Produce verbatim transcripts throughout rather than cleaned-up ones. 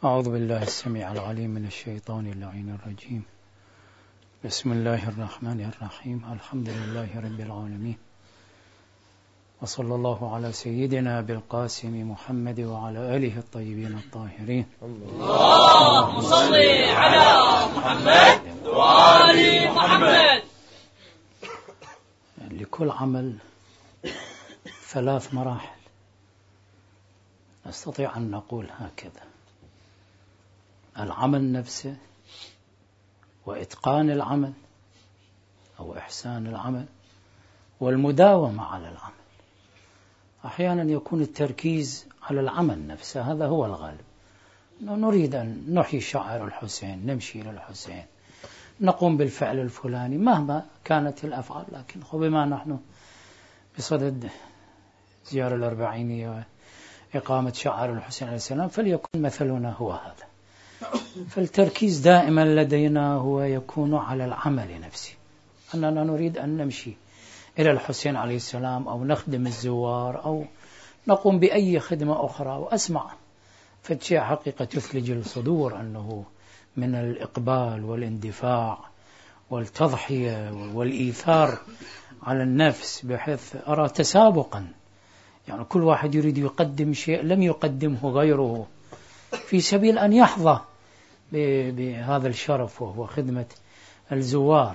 أعوذ بالله السميع العليم من الشيطان اللعين الرجيم. بسم الله الرحمن الرحيم. الحمد لله رب العالمين، وصلى الله على سيدنا بالقاسم محمد وعلى آله الطيبين الطاهرين. اللهم صل على محمد وآل محمد. لكل عمل ثلاث مراحل، نستطيع أن نقول هكذا: العمل نفسه، وإتقان العمل أو إحسان العمل، والمداومة على العمل. أحيانا يكون التركيز على العمل نفسه، هذا هو الغالب. نريد أن نحيي شعائر الحسين، نمشي إلى الحسين، نقوم بالفعل الفلاني مهما كانت الأفعال، لكن بما نحن بصدد زيارة الأربعينية وإقامة شعائر الحسين عليه السلام، فليكن مثلنا هو هذا. فالتركيز دائما لدينا هو يكون على العمل نفسه، أننا نريد أن نمشي إلى الحسين عليه السلام أو نخدم الزوار أو نقوم بأي خدمة أخرى. وأسمع فالشيء حقيقة تثلج الصدور أنه من الإقبال والاندفاع والتضحية والإيثار على النفس، بحيث أرى تسابقا، يعني كل واحد يريد يقدم شيء لم يقدمه غيره في سبيل أن يحظى بهذا الشرف وهو خدمة الزوار.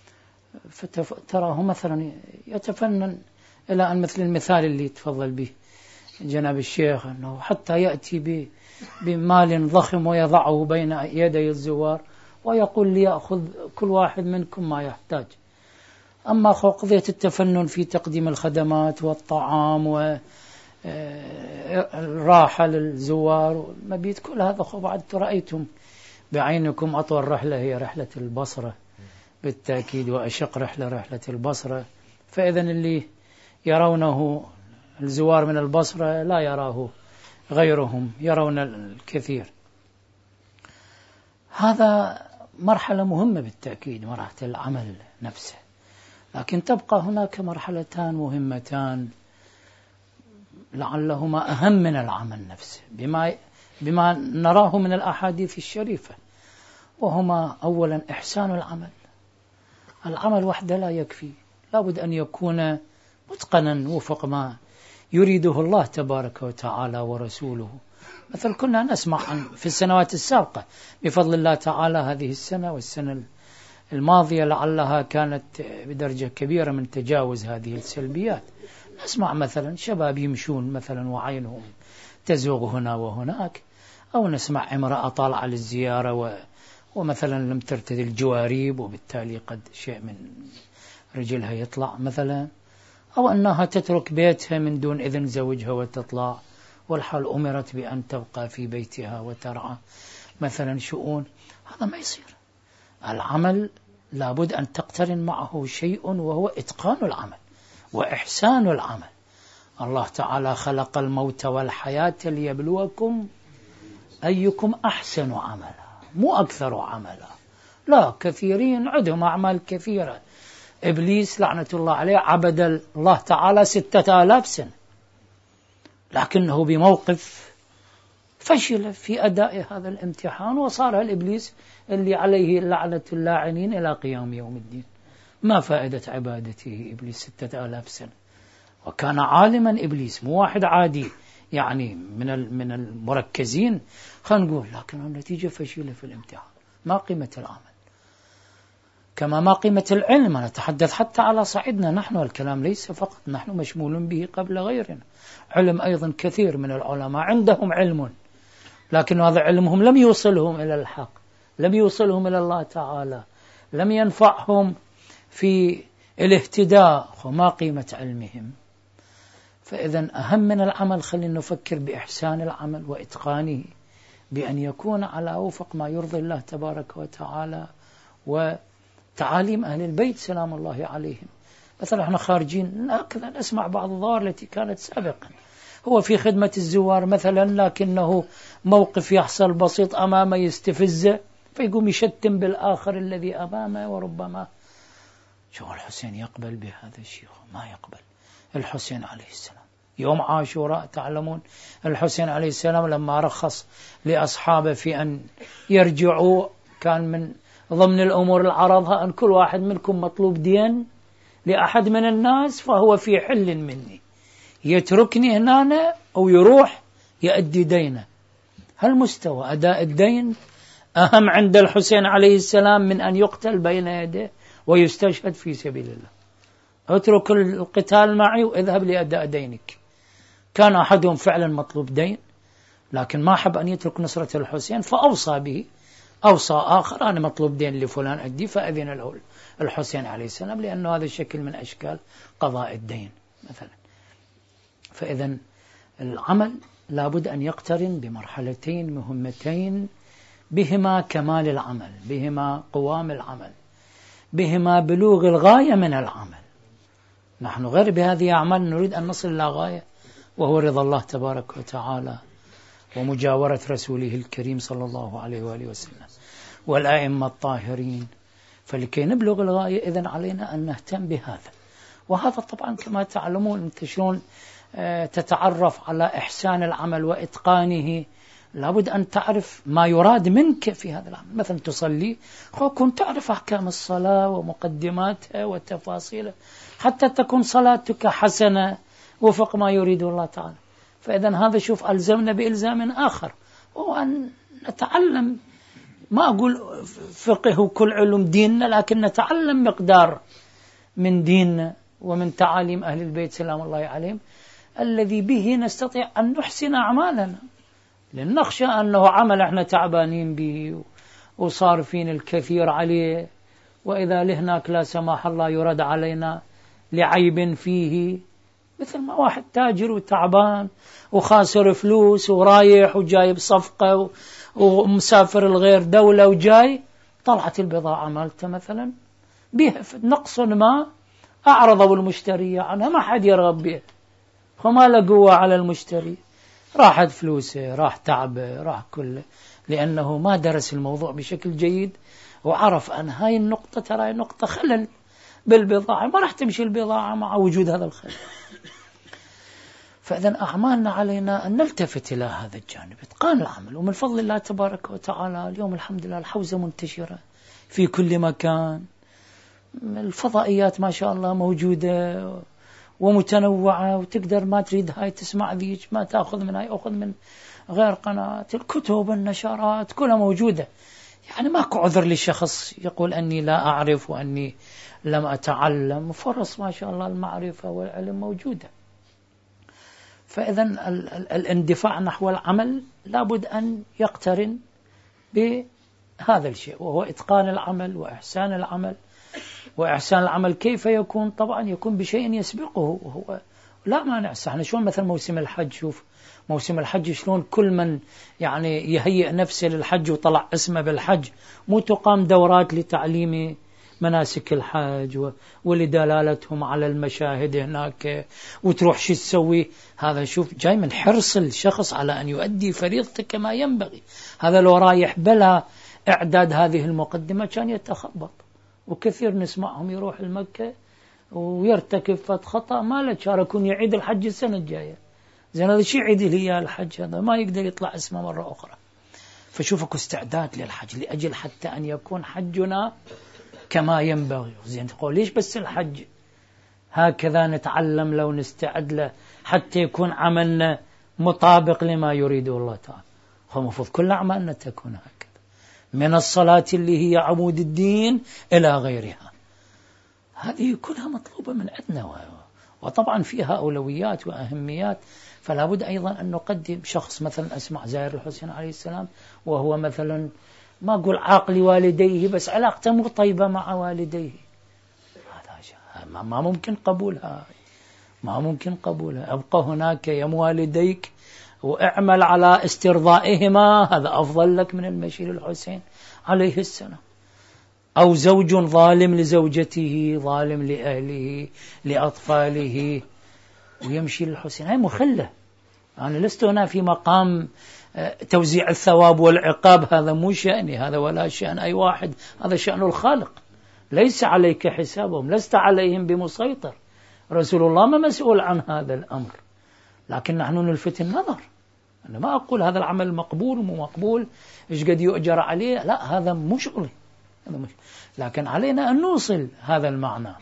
فتراه مثلا يتفنن إلى أن مثل المثال اللي تفضل به جناب الشيخ، أنه حتى يأتي بمال ضخم ويضعه بين يدي الزوار ويقول ليأخذ كل واحد منكم ما يحتاج. أما قضية التفنن في تقديم الخدمات والطعام والراحة للزوار والمبيت، كل هذا بعد رأيتم بعينكم أطول رحلة هي رحلة البصرة بالتأكيد، وأشق رحلة رحلة البصرة. فإذا اللي يرونه الزوار من البصرة لا يراه غيرهم، يرون الكثير. هذا مرحلة مهمة بالتأكيد، مرحلة العمل نفسه. لكن تبقى هناك مرحلتان مهمتان لعلهما أهم من العمل نفسه بما بما نراه من الأحاديث الشريفة، وهما أولا إحسان العمل. العمل وحده لا يكفي، لابد أن يكون متقنا وفق ما يريده الله تبارك وتعالى ورسوله. مثل كنا نسمع عن في السنوات السابقة بفضل الله تعالى، هذه السنة والسنة الماضية لعلها كانت بدرجة كبيرة من تجاوز هذه السلبيات. نسمع مثلا شباب يمشون مثلا وعينهم تزوغ هنا وهناك، أو نسمع امرأة طالعة للزيارة و... ومثلا لم ترتدي الجواريب، وبالتالي قد شيء من رجلها يطلع مثلا، أو أنها تترك بيتها من دون إذن زوجها وتطلع، والحال أمرت بأن تبقى في بيتها وترعى مثلا شؤون. هذا ما يصير. العمل لابد أن تقترن معه شيء، وهو إتقان العمل وإحسان العمل. الله تعالى خلق الموت والحياة ليبلوكم أيكم أحسن عملا، مو أكثر عملا. لا، كثيرين عندهم أعمال كثيرة. إبليس لعنة الله عليه عبد الله تعالى ستة آلاف سنة، لكنه بموقف فشل في أداء هذا الامتحان، وصار الإبليس اللي عليه لعنة اللاعنين إلى قيام يوم الدين. ما فائدة عبادته إبليس ستة آلاف سنة؟ وكان عالما إبليس، مو واحد عادي يعني من من المركزين، خلينا نقول، لكن النتيجة فشيلة في الامتحان. ما قيمة العمل؟ كما ما قيمة العلم. أنا أتحدث حتى على صعيدنا نحن، الكلام ليس فقط نحن مشمول به قبل غيرنا. علم أيضا كثير من العلماء عندهم علم، لكن هذا علمهم لم يوصلهم إلى الحق، لم يوصلهم إلى الله تعالى، لم ينفعهم في الاهتداء. وما قيمة علمهم؟ فإذا أهم من العمل خلينا نفكر بإحسان العمل وإتقانه، بأن يكون على وفق ما يرضي الله تبارك وتعالى وتعاليم أهل البيت سلام الله عليهم. مثلا احنا خارجين هكذا نسمع بعض الظواهر التي كانت سابقا، هو في خدمة الزوار مثلا، لكنه موقف يحصل بسيط أمامه يستفزه، فيقوم يشتم بالآخر الذي أمامه. وربما شو الحسين يقبل بهذا الشيء؟ ما يقبل. الحسين عليه السلام يوم عاشوراء تعلمون الحسين عليه السلام لما رخص لأصحابه في أن يرجعوا كان من ضمن الأمور العرضها أن كل واحد منكم مطلوب دين لأحد من الناس فهو في حل مني، يتركني هنا أو يروح يؤدي دينه. هل مستوى أداء الدين أهم عند الحسين عليه السلام من أن يقتل بين يديه ويستشهد في سبيل الله؟ اترك القتال معي واذهب لأداء دينك. كان أحدهم فعلا مطلوب دين لكن ما حب أن يترك نصرة الحسين فأوصى به، أوصى آخر أنا مطلوب دين لفلان أدي، فأذن له الحسين عليه السلام لأنه هذا شكل من أشكال قضاء الدين مثلا. فإذا العمل لابد أن يقترن بمرحلتين مهمتين بهما كمال العمل، بهما قوام العمل، بهما بلوغ الغاية من العمل. نحن غير بهذه أعمال نريد أن نصل إلى غاية وهو رضا الله تبارك وتعالى ومجاورة رسوله الكريم صلى الله عليه وآله وسلم والأئمة الطاهرين. فلكي نبلغ الغاية إذن علينا أن نهتم بهذا. وهذا طبعا كما تعلمون أنت شلون تتعرف على إحسان العمل وإتقانه، لابد أن تعرف ما يراد منك في هذا العمل. مثلا تصلي كنت تعرف أحكام الصلاة ومقدماتها وتفاصيلها حتى تكون صلاتك حسنة وفق ما يريد الله تعالى. فإذا هذا شوف ألزمنا بإلزام آخر وهو أن نتعلم، ما أقول فقه كل علوم ديننا، لكن نتعلم مقدار من ديننا ومن تعاليم أهل البيت سلام الله عليهم الذي به نستطيع أن نحسن أعمالنا. لأن نخشى أنه عمل احنا تعبانين به وصارفين الكثير عليه، وإذا لهناك لا سماح الله يرد علينا لعيب فيه، مثل ما واحد تاجر وتعبان وخاسر فلوس ورايح وجايب صفقة ومسافر الغير دولة وجاي، طلعت البضاعة مالته مثلا بها نقص ما أعرضوا المشتري عنها، ما حد يرغب بها فما لقوة على المشتري، راحت فلوسه، راح تعبه، راح كله، لأنه ما درس الموضوع بشكل جيد وعرف أن هاي النقطة ترى نقطة خلل بالبضاعة، ما راح تمشي البضاعة مع وجود هذا الخلل. فإذا أعمالنا علينا أن نلتفت إلى هذا الجانب، إتقان العمل. ومن فضل الله تبارك وتعالى اليوم الحمد لله الحوزة منتشرة في كل مكان، الفضائيات ما شاء الله موجودة ومتنوعة، وتقدر ما تريد هاي تسمع ذيك، ما تأخذ من هاي أخذ من غير قناة، الكتب النشرات كلها موجودة. يعني ماكو عذر للشخص يقول أني لا أعرف وأني لم أتعلم، فرص ما شاء الله المعرفة والعلم موجودة. فإذا الاندفاع نحو العمل لابد أن يقترن بهذا الشيء وهو إتقان العمل وإحسان العمل. وإحسان العمل كيف يكون؟ طبعا يكون بشيء يسبقه، وهو لا مانع. احنا شلون مثلا موسم الحج، شوف موسم الحج شلون كل من يعني يهيئ نفسه للحج وطلع اسمه بالحج، مو تقام دورات لتعليم مناسك الحج ولدلالتهم على المشاهد هناك وتروح شو تسوي. هذا شوف جاي من حرص الشخص على أن يؤدي فريضته كما ينبغي. هذا لو رايح بلا إعداد هذه المقدمة كان يتخبط، وكثير نسمعهم يروح المكة ويرتكب فت خطأ ما له شاركون يعيد الحج السنة الجاية. زين هذا شيء عيد لي الحج، هذا ما يقدر يطلع اسمه مرة أخرى. فشوفك استعداد للحج لأجل حتى أن يكون حجنا كما ينبغي. زين تقول ليش بس الحج؟ هكذا نتعلم لو نستعد له حتى يكون عملنا مطابق لما يريده الله تعالى. هو مفروض كل أعمالنا تكون هكذا، من الصلاة اللي هي عمود الدين إلى غيرها، هذه كلها مطلوبة من عندنا، وطبعا فيها أولويات وأهميات. فلا بد أيضا أن نقدم شخص مثلا أسمع زائر الحسين عليه السلام وهو مثلا ما أقول عاق لوالديه بس علاقته مو طيبة مع والديه، هذا ما ممكن قبولها، ما ممكن قبولها. أبقى هناك يم والديك واعمل على استرضائهما، هذا أفضل لك من المشي للحسين عليه السلام. أو زوج ظالم لزوجته، ظالم لأهله لأطفاله، ويمشي للحسين، هاي مخلة. أنا لست هنا في مقام توزيع الثواب والعقاب، هذا مو شأني، هذا ولا شأن أي واحد، هذا شأن الخالق، ليس عليك حسابهم، لست عليهم بمسيطر. رسول الله ما مسؤول عن هذا الأمر، لكن نحن نلفت النظر. أنا ما أقول هذا العمل مقبول ومو مقبول إيش قد يؤجر عليه، لا، هذا مو شغلي، هذا مش. لكن علينا أن نوصل هذا المعنى،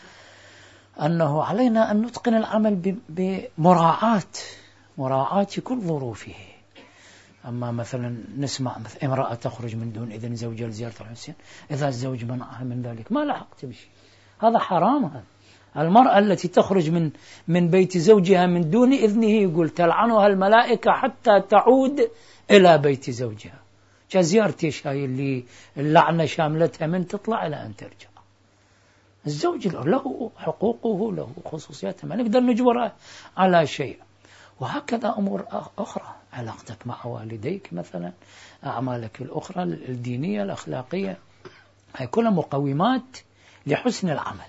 أنه علينا أن نتقن العمل بمراعاة مراعاة كل ظروفه. أما مثلا نسمع مثل امرأة تخرج من دون إذن زوجها لزيارة الحسين، إذا الزوج منعها من ذلك ما لحقت بشيء، هذا حرام. هذا المرأة التي تخرج من من بيت زوجها من دون إذنه يقول تلعنها الملائكة حتى تعود إلى بيت زوجها. كزيارتي هاي اللي اللعنة شاملتها من تطلع إلى أن ترجع. الزوج له حقوقه، له خصوصياته، ما نقدر نجبره على شيء. وهكذا أمور أخرى، علاقتك مع والديك مثلا، أعمالك الأخرى الدينية الأخلاقية، هي كلها مقومات لحسن العمل،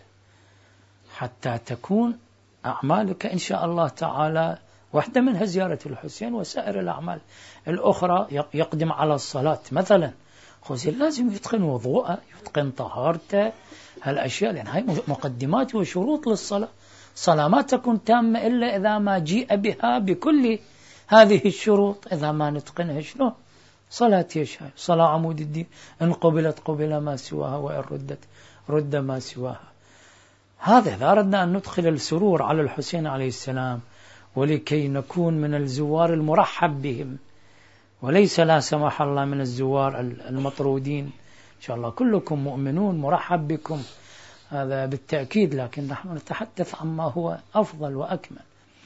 حتى تكون أعمالك إن شاء الله تعالى. واحدة منها زيارة الحسين، وسائر الأعمال الأخرى يقدم على الصلاة مثلا، خوزي لازم يتقن وضوءه، يتقن طهارته، هالأشياء، لأن هاي مقدمات وشروط للصلاة. صلاة ما تكون تامة إلا إذا ما جيء بها بكل هذه الشروط. إذا ما نتقنها شنو صلاة يشهد؟ صلاة عمود الدين، إن قبلت قبل ما سواها، وإن ردت رد ما سواها. هذا إذا أردنا أن ندخل السرور على الحسين عليه السلام، ولكي نكون من الزوار المرحب بهم، وليس لا سمح الله من الزوار المطرودين. إن شاء الله كلكم مؤمنون مرحب بكم، هذا بالتأكيد، لكن نحن نتحدث عما هو أفضل وأكمل.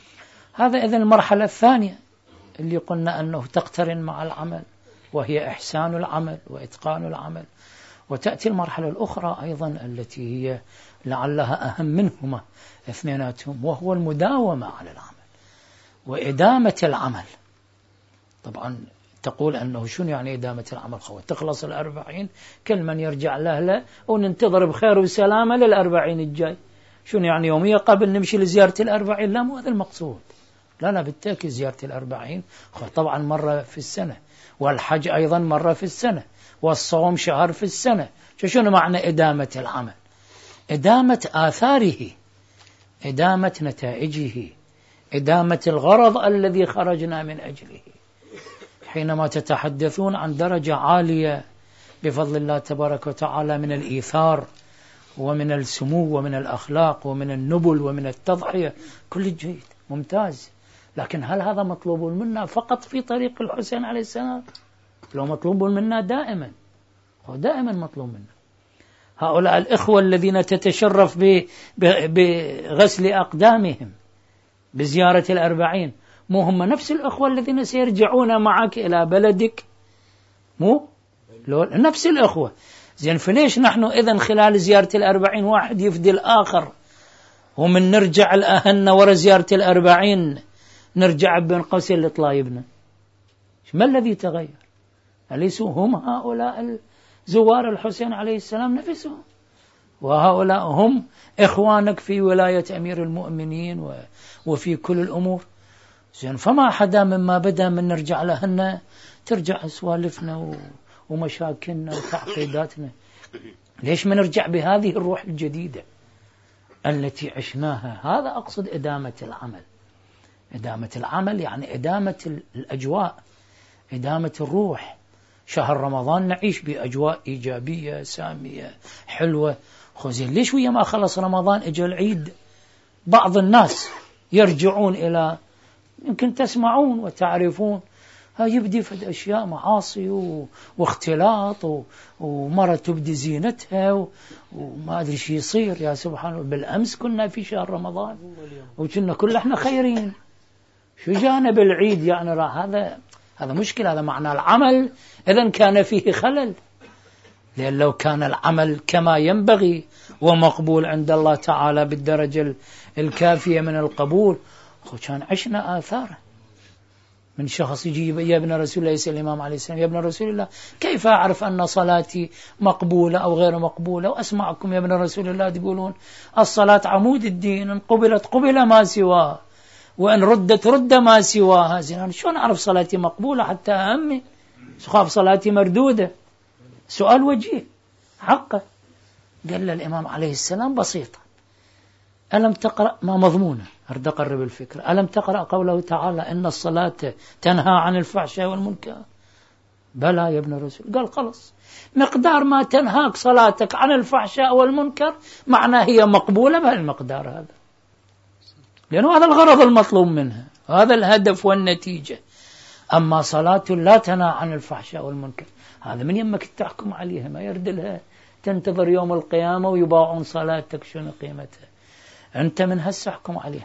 هذا إذن المرحلة الثانية اللي قلنا أنه تقترن مع العمل، وهي إحسان العمل وإتقان العمل. وتأتي المرحلة الأخرى أيضا التي هي لعلها أهم منهما اثنيناتهم، وهو المداومة على العمل وإدامة العمل. طبعا تقول أنه شنو يعني إدامة العمل؟ خو تخلص الأربعين كل من يرجع لأهله وننتظر بخير وسلامة للأربعين الجاي. شنو يعني يومية قبل نمشي لزيارة الأربعين؟ لا، مو هذا المقصود. لا لا بالتأكيد زيارة الأربعين طبعا مرة في السنة، والحج أيضا مرة في السنة، والصوم شهر في السنة. شنو معنى إدامة العمل؟ إدامة آثاره، إدامة نتائجه، إدامة الغرض الذي خرجنا من أجله. حينما تتحدثون عن درجة عالية بفضل الله تبارك وتعالى من الإيثار ومن السمو ومن الأخلاق ومن النبل ومن التضحية، كل جيد ممتاز. لكن هل هذا مطلوب منا فقط في طريق الحسين عليه السلام؟ لو مطلوب منا دائما، هو دائما مطلوب منا. هؤلاء الإخوة الذين تتشرف بغسل أقدامهم بزيارة الأربعين، مو هم نفس الأخوة الذين سيرجعون معك إلى بلدك؟ مو نفس الأخوة. زين، فليش نحن إذن خلال زيارة الأربعين واحد يفدي الآخر، ومن نرجع الأهن ورا زيارة الأربعين نرجع بين قوسين لطلايبنا؟ ما الذي تغير؟ أليسوا هم هؤلاء زوار الحسين عليه السلام نفسهم؟ وهؤلاء هم إخوانك في ولاية أمير المؤمنين وفي كل الأمور. زين، فما حدا مما بدأ من نرجع لهن ترجع سوالفنا ومشاكلنا وتعقيداتنا. ليش ما نرجع بهذه الروح الجديدة التي عشناها؟ هذا أقصد إدامة العمل. إدامة العمل يعني إدامة الأجواء، إدامة الروح. شهر رمضان نعيش بأجواء إيجابية سامية حلوة. خوزين ليش ويا ما خلص رمضان إجا العيد بعض الناس يرجعون إلى، يمكن تسمعون وتعرفون، يبدي فد أشياء معاصي واختلاط ومرة تبدي زينتها وما أدري شي يصير. يا سبحان الله، بالأمس كنا في شهر رمضان وكنا كل احنا خيرين، شو جانا بالعيد يعني؟ هذا هذا مشكلة. هذا معنى العمل إذن كان فيه خلل. لأن لو كان العمل كما ينبغي ومقبول عند الله تعالى بالدرجة الكافية من القبول، كان عشنا آثاره. من شخص يجي يا ابن رسول الله، يسأل الإمام عليه السلام: يا ابن رسول الله كيف أعرف أن صلاتي مقبولة أو غير مقبولة؟ وأسمعكم يا ابن رسول الله تقولون الصلاة عمود الدين، إن قبلت قبل ما سواها، وإن ردت رد ما سواها. زين، شلون أعرف صلاتي مقبولة حتى أهمي سخاف صلاتي مردودة؟ سؤال وجيه حقه. قال الإمام عليه السلام: بسيطة، ألم تقرأ ما مضمونه أرد أقرب الفكرة. ألم تقرأ قوله تعالى إن الصلاة تنهى عن الفحشاء والمنكر؟ بلى يا ابن الرسول. قال خلص، مقدار ما تنهاك صلاتك عن الفحشاء والمنكر معناه هي مقبولة بهالمقدار هذا، لأنه هذا الغرض المطلوب منها، هذا الهدف والنتيجة. أما صلاة لا تنهى عن الفحشاء والمنكر هذا من يمك تحكم عليها، ما يرد لها تنتظر يوم القيامة ويباعون صلاتك شنو قيمتها، أنت من هسه احكم عليها.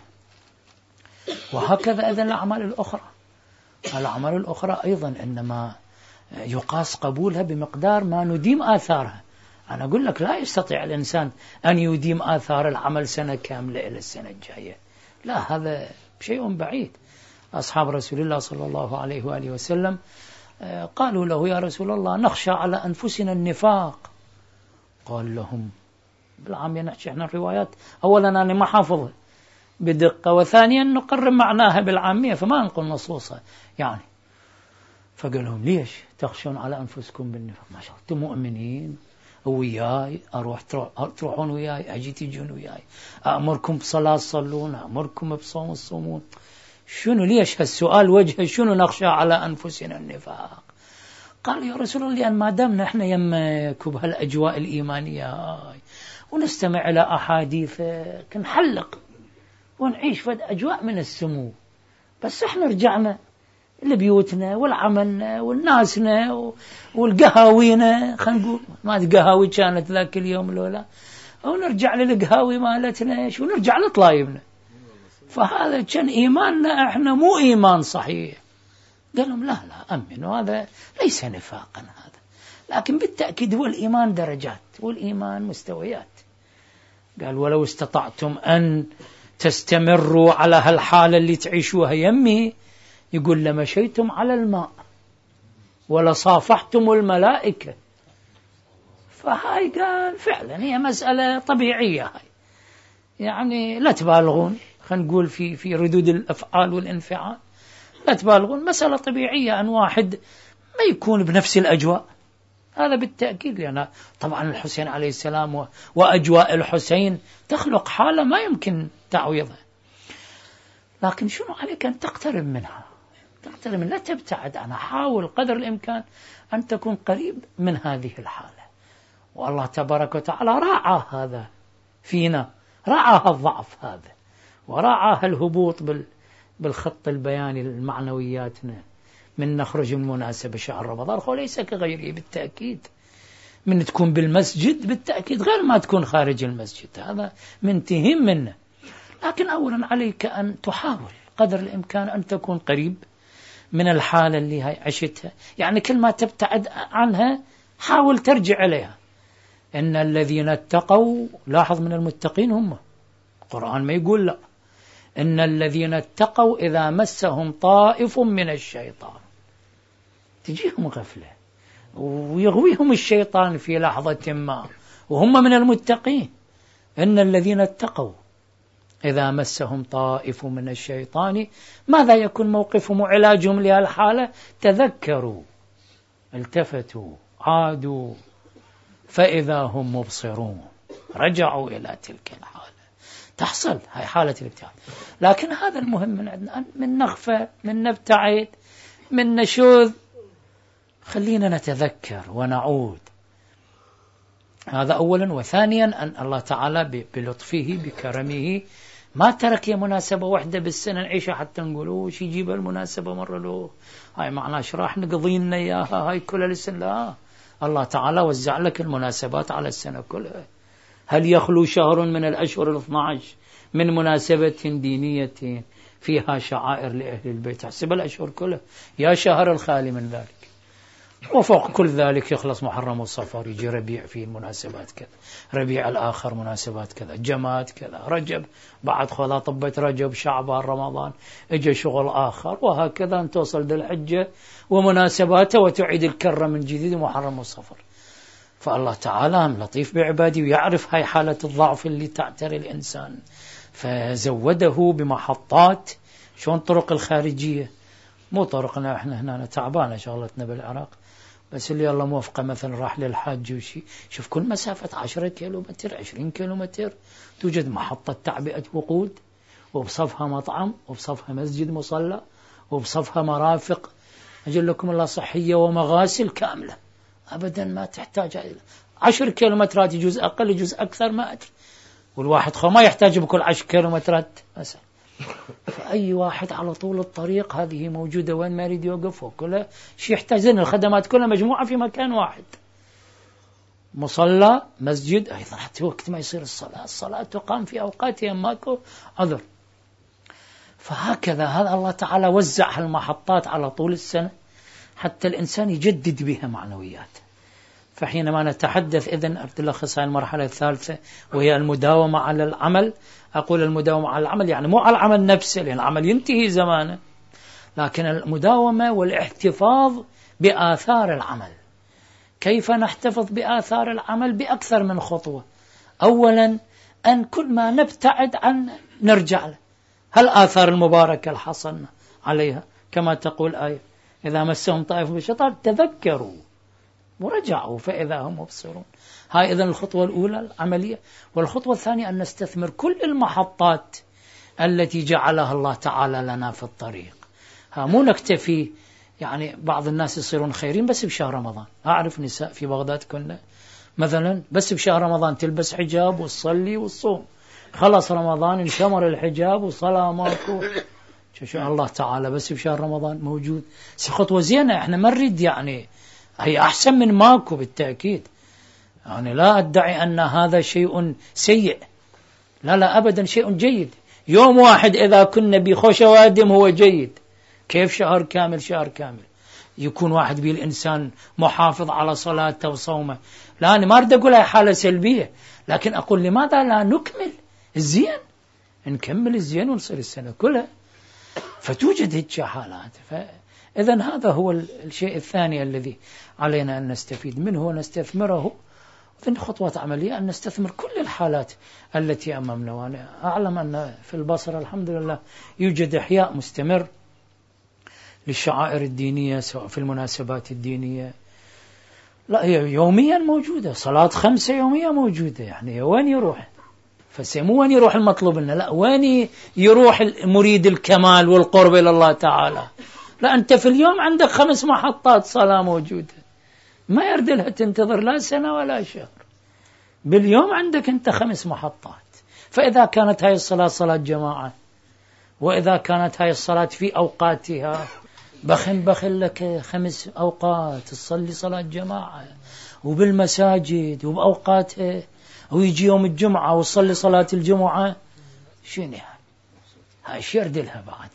وهكذا إذن الأعمال الأخرى، الأعمال الأخرى أيضا إنما يقاس قبولها بمقدار ما نديم آثارها. أنا أقول لك لا يستطيع الإنسان أن يديم آثار العمل سنة كاملة إلى السنة الجاية، لا، هذا شيء بعيد. أصحاب رسول الله صلى الله عليه وآله وسلم قالوا له يا رسول الله نخشى على أنفسنا النفاق. قال لهم بالعام نحكي احنا الروايات أولا أنا ما حافظها بدقة، وثانيا نقرب معناها بالعامية فما نقول نصوصها يعني. فقال لهم ليش تخشون على أنفسكم بالنفاق؟ ما شاء الله أنتم مؤمنين وياي، أروح تروحون وياي، أجي تجون وياي، أأمركم بصلاة صلون، أأمركم بصوم تصومون، شنو ليش هالسؤال وجهه شنو نخشى على أنفسنا النفاق؟ قال يا رسول الله لأن ما دامنا احنا يمك بهالأجواء الإيمانية هاي ونستمع إلى أحاديثك نحلق ونعيش في أجواء من السمو، بس احنا رجعنا لبيوتنا والعملنا والناسنا والقهاوينا، خلينا نقول ما القهاوي كانت ذاك اليوم الأولى، أو نرجع للقهاوي مالتنا شو نرجع لطلايبنا. فهذا كان إيماننا احنا مو إيمان صحيح. قال لهم لا لا أمنوا، هذا ليس نفاقا هذا، لكن بالتأكيد هو الإيمان درجات والإيمان مستويات. قال ولو استطعتم أن تستمروا على هالحالة اللي تعيشوها يمي، يقول لمشيتم على الماء ولصافحتم الملائكة. فهاي قال فعلا هي مسألة طبيعية هاي، يعني لا تبالغون، خلينا نقول في في ردود الأفعال والانفعال لا تبالغون، مسألة طبيعية أن واحد ما يكون بنفس الأجواء، هذا بالتأكيد، لأن طبعا الحسين عليه السلام وأجواء الحسين تخلق حالة ما يمكن تعويضها، لكن شنو عليك أن تقترب منها، تقترب من لا تبتعد عنها، حاول قدر الإمكان أن تكون قريب من هذه الحالة. والله تبارك وتعالى راعى هذا فينا، راعى الضعف هذا وراعى الهبوط بالخط البياني للمعنوياتنا من نخرج من مناسبة شهر رمضان، وليس كغيره بالتأكيد، من تكون بالمسجد بالتأكيد غير ما تكون خارج المسجد، هذا من تهم منه. لكن أولا عليك أن تحاول قدر الإمكان أن تكون قريب من الحالة اللي هاي عشتها، يعني كل ما تبتعد عنها حاول ترجع إليها. إن الذين اتقوا، لاحظ من المتقين هم، القرآن ما يقول لا، إن الذين اتقوا إذا مسهم طائف من الشيطان، تجيهم غفلة ويغويهم الشيطان في لحظة ما وهم من المتقين. إن الذين اتقوا إذا مسهم طائف من الشيطان، ماذا يكون موقفهم وعلاجهم لهالحالة؟ تذكروا، التفتوا، عادوا، فإذا هم مبصرون، رجعوا إلى تلك الحالة. تحصل هاي حالة الابتعاد، لكن هذا المهم من عندنا، من نغفى، من نبتعد، من نشوذ، خلينا نتذكر ونعود. هذا أولا. وثانيا أن الله تعالى بلطفه بكرمه ما ترك مناسبة واحدة بالسنة نعيشها حتى نقولوا وش يجيب المناسبة مرة له هاي معناش راح نقضي لنا إياها هاي كلها السنة. لا، الله تعالى وزع لك المناسبات على السنة كلها. هل يخلو شهر من الأشهر الاثنى عشر من مناسبة دينية فيها شعائر لأهل البيت؟ حسب الأشهر كلها، يا شهر الخالي من ذلك. وفوق كل ذلك يخلص محرم وصفر، يجي ربيع فيه المناسبات كذا، ربيع الآخر مناسبات كذا، جماد كذا، رجب بعد خلا طبت رجب، شعبان، رمضان، اجى شغل آخر، وهكذا أن توصل ذي الحجة ومناسباته وتعيد الكرة من جديد محرم وصفر. فالله تعالى لطيف بعباده ويعرف هاي حالة الضعف اللي تعتري الإنسان، فزوده بمحطات. شون طرق الخارجية، مو طرقنا احنا هنا تعبانة شغلتنا بالعراق، بس اللي الله موفقه مثلا راح للحاج وشي، شوف كل مسافة عشرة كيلو متر عشرين كيلو متر توجد محطة تعبئة وقود، وبصفها مطعم، وبصفها مسجد مصلى، وبصفها مرافق أجل لكم الله صحية ومغاسل كاملة. أبدا ما تحتاج عشر كيلومترات، يجوز أقل يجوز أكثر ما أدري، والواحد خو ما يحتاج بكل عشر كيلومترات مثلا. فأي واحد على طول الطريق هذه موجودة، وين ما يريد يوقف وكله شيء يحتاج الخدمات كلها مجموعة في مكان واحد، مصلى مسجد أيضا، حتى وقت ما يصير الصلاة الصلاة تقام في أوقاتها ماكو عذر. فهكذا هذا الله تعالى وزع المحطات على طول السنة حتى الإنسان يجدد بها معنويات. فحينما نتحدث إذن أتلخص هذه المرحلة الثالثة وهي المداومة على العمل. أقول المداومة على العمل يعني مو على العمل نفسه، لأن العمل ينتهي زمانه، لكن المداومة والاحتفاظ بآثار العمل. كيف نحتفظ بآثار العمل؟ بأكثر من خطوة. أولا أن كل ما نبتعد عن نرجع له، هل آثار المباركة الحصلنا عليها كما تقول آية إذا مسهم طائف بالشيطان تذكروا ورجعوا فإذا هم مبصرون. هاي إذن الخطوة الأولى العملية. والخطوة الثانية أن نستثمر كل المحطات التي جعلها الله تعالى لنا في الطريق. ها مو نكتفي، يعني بعض الناس يصيرون خيرين بس بشهر رمضان. أعرف نساء في بغداد كنا مثلا بس بشهر رمضان تلبس حجاب وتصلي والصوم، خلص رمضان انشمر الحجاب وصلاة ماكو. شو الله تعالى بس بشهر رمضان موجود. خطوة زينة، احنا ما نريد يعني، هي أحسن من ماكو بالتأكيد، يعني لا أدعي أن هذا شيء سيء، لا لا أبدا شيء جيد. يوم واحد إذا كنا بخوش وادم هو جيد، كيف شهر كامل؟ شهر كامل يكون واحد به الإنسان محافظ على صلاته وصومه. لا أنا ما أريد أقولها حالة سلبية، لكن أقول لماذا لا نكمل الزين، نكمل الزين ونصير السنة كلها. فتوجد هيك حالات. فإذن هذا هو الشيء الثاني الذي علينا أن نستفيد منه ونستثمره. ثاني خطوة عملية أن نستثمر كل الحالات التي أمامنا. وأنا أعلم أن في البصرة الحمد لله يوجد إحياء مستمر للشعائر الدينية سواء في المناسبات الدينية، لا هي يوميا موجودة، صلاة خمسة يومية موجودة. يعني وين يروح؟ فسمو وين يروح المطلوب لنا، لا وين يروح المريد الكمال والقرب إلى الله تعالى؟ لا أنت في اليوم عندك خمس محطات صلاة موجودة، ما يرد لها تنتظر لا سنة ولا شهر، باليوم عندك أنت خمس محطات. فإذا كانت هاي الصلاة صلاة جماعة، وإذا كانت هاي الصلاة في أوقاتها، بخن بخن لك خمس أوقات تصلي صلاة جماعة وبالمساجد وبأوقاتها، ويجي يوم الجمعة وصلي صلاة الجمعة. شنو يعني هاي شرد لها بعد؟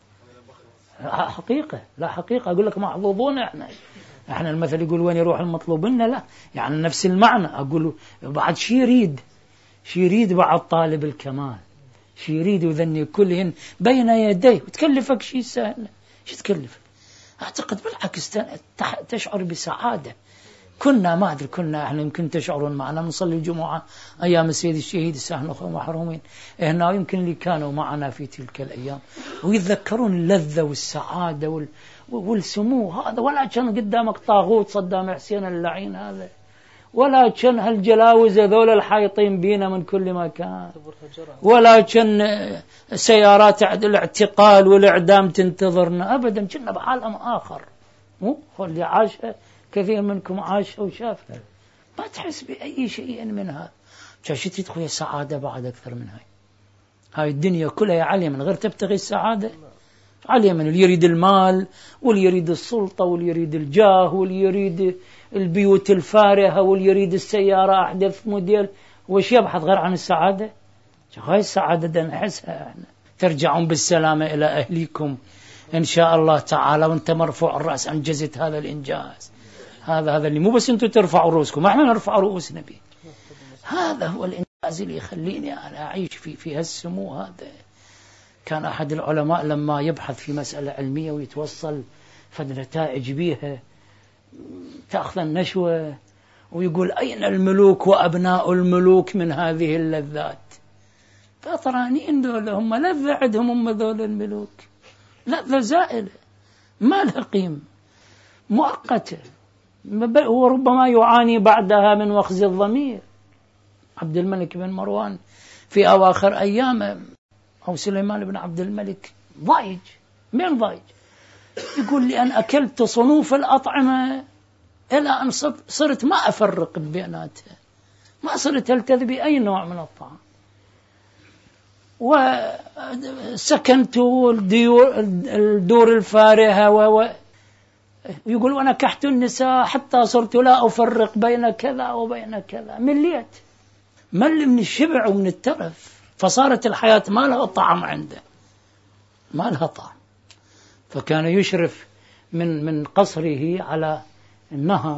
هاي حقيقة، لا حقيقة أقول لك محظوظون احنا. احنا المثل يقول وين يروح المطلوب لنا، لا يعني نفس المعنى. أقول بعد شي يريد شي يريد بعد طالب الكمال، شي يريد وذني كلهن بين يديه، وتكلفك شي سهل، شي تكلفك؟ أعتقد بالعكس تشعر بسعادة. كنا ما أدري كنا احنا يمكن تشعرون معنا نصلي الجمعة أيام السيد الشهيد السهل أخوة محرومين هنا، يمكن اللي كانوا معنا في تلك الأيام ويتذكرون اللذة والسعادة وال... والسمو هذا. ولا كان قدامك طاغوت صدام حسين اللعين هذا، ولا كان هالجلاوز ذول الحايطين بينا من كل مكان، ولا كان سيارات الاعتقال والإعدام تنتظرنا أبدا. كنا بعالم آخر، مو اللي عاش كثير منكم عاش وشافها، ما تحس بأي شيء من هذا. شاشتي تدخل السعادة بعد أكثر من هاي. هاي الدنيا كلها عالية من غير تبتغي السعادة، عالية من اللي يريد المال واللي يريد السلطة واللي يريد الجاه واللي يريد البيوت الفارهة واللي يريد السيارة أحدث موديل، وش يبحث غير عن السعادة؟ هاي السعادة دا نحسها احنا. ترجعون بالسلامة إلى أهليكم إن شاء الله تعالى وانت مرفوع الرأس، أنجزت هذا الإنجاز. هذا هذا اللي مو بس انتم ترفعوا رؤوسكم، احنا نرفع رؤوسنا به. هذا هو الإنجاز اللي يخليني أنا أعيش في في هالسمو هذا. كان أحد العلماء لما يبحث في مسألة علمية ويتوصل فد نتائج بيها تأخذ النشوة ويقول أين الملوك وأبناء الملوك من هذه اللذات؟ فطرانين دول هم لذة عندهم، هم ذول الملوك لذة زائلة ما لها قيمة، مؤقتة. وربما يعاني بعدها من وخز الضمير. عبد الملك بن مروان في أواخر أيامه أو سليمان بن عبد الملك ضايج. من ضايج؟ يقول لي أن أكلت صنوف الأطعمة إلى أن صرت ما أفرق بيناتها، ما صرت ألتذ بأي نوع من الطعام، وسكنت الدور الفارهة و... يقول ونكحت النساء حتى صرت لا أفرق بين كذا وبين كذا. مليت مل من الشبع ومن الترف، فصارت الحياة ما لها طعم عنده، ما لها طعم. فكان يشرف من من قصره على النهر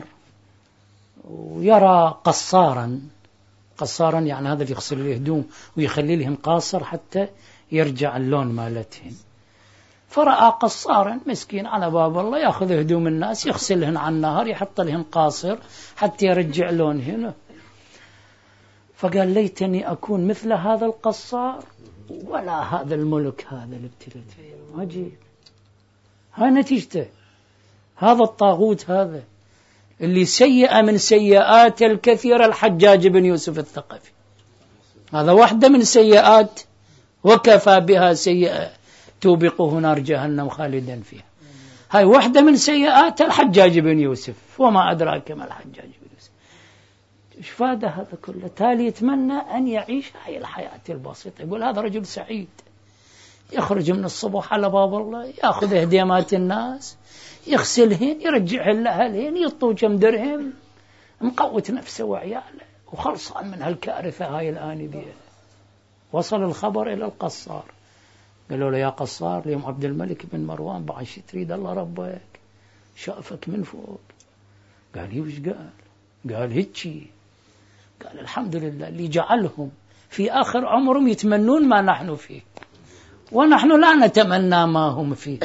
ويرى قصارا، قصارا يعني هذا اللي يغسل الهدوم ويخلي لهم قاصر حتى يرجع اللون مالتهن. فرأى قصارا مسكين على باب الله يأخذ هدوم الناس يغسلهن على النهر، يحط لهم قاصر حتى يرجع لونهن. فقال ليتني أكون مثل هذا القصار ولا هذا الملك هذا اللي ابتليت فيه. عجيب، هاي نتيجته. هذا الطاغوت هذا اللي سيئة من سيئات الكثيرة الحجاج بن يوسف الثقفي، هذا واحدة من سيئات وكفى بها سيئة توبقه نار جهنم خالدا فيها. هاي واحدة من سيئات الحجاج بن يوسف، وما أدراك ما الحجاج بن يوسف. إيش فاد هذا كله؟ تالي يتمنى أن يعيش هاي الحياة البسيطة. يقول هذا رجل سعيد، يخرج من الصبح على باب الله يأخذ هديمات الناس يغسلهن يرجعهن لأهلهن، يطو كم درهم، مقوت نفسه وعياله وخلصان من هالكارثة هاي الآن بيها. وصل الخبر إلى القصار، قالوا له يا قصار اليوم عبد الملك بن مروان بعد شي تريد؟ الله ربك شافك من فوق. قال هي وش قال؟ قال هيجي. قال الحمد لله اللي جعلهم في آخر عمرهم يتمنون ما نحن فيه ونحن لا نتمنى ما هم فيه.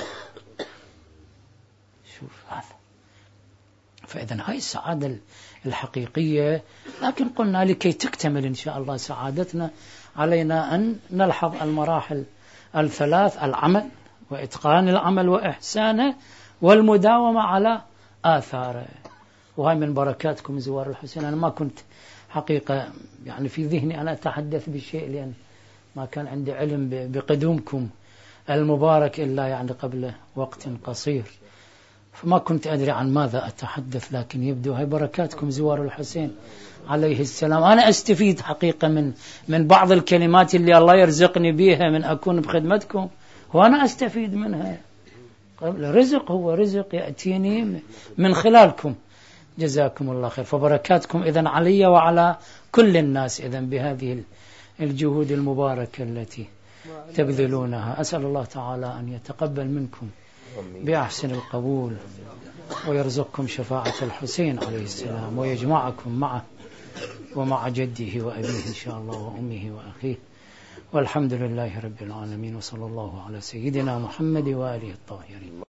شوف هذا. فإذن هاي السعادة الحقيقية. لكن قلنا لكي تكتمل إن شاء الله سعادتنا علينا أن نلحظ المراحل الثلاث: العمل وإتقان العمل وإحسانه والمداومة على آثاره. وهي من بركاتكم زوار الحسين. أنا ما كنت حقيقة يعني في ذهني أنا أتحدث بشيء لأن ما كان عندي علم بقدومكم المبارك إلا يعني قبل وقت قصير، فما كنت أدري عن ماذا أتحدث. لكن يبدو هاي بركاتكم زوار الحسين عليه السلام. أنا أستفيد حقيقة من من بعض الكلمات اللي الله يرزقني بها من أكون بخدمتكم، وأنا أستفيد منها. الرزق هو رزق يأتيني من خلالكم، جزاكم الله خير. فبركاتكم إذن علي وعلى كل الناس إذن بهذه الجهود المباركة التي تبذلونها. أسأل الله تعالى أن يتقبل منكم بأحسن القبول ويرزقكم شفاعة الحسين عليه السلام ويجمعكم معه ومع جده وأبيه إن شاء الله وأمه وأخيه. والحمد لله رب العالمين، وصلى الله على سيدنا محمد وآله الطاهرين.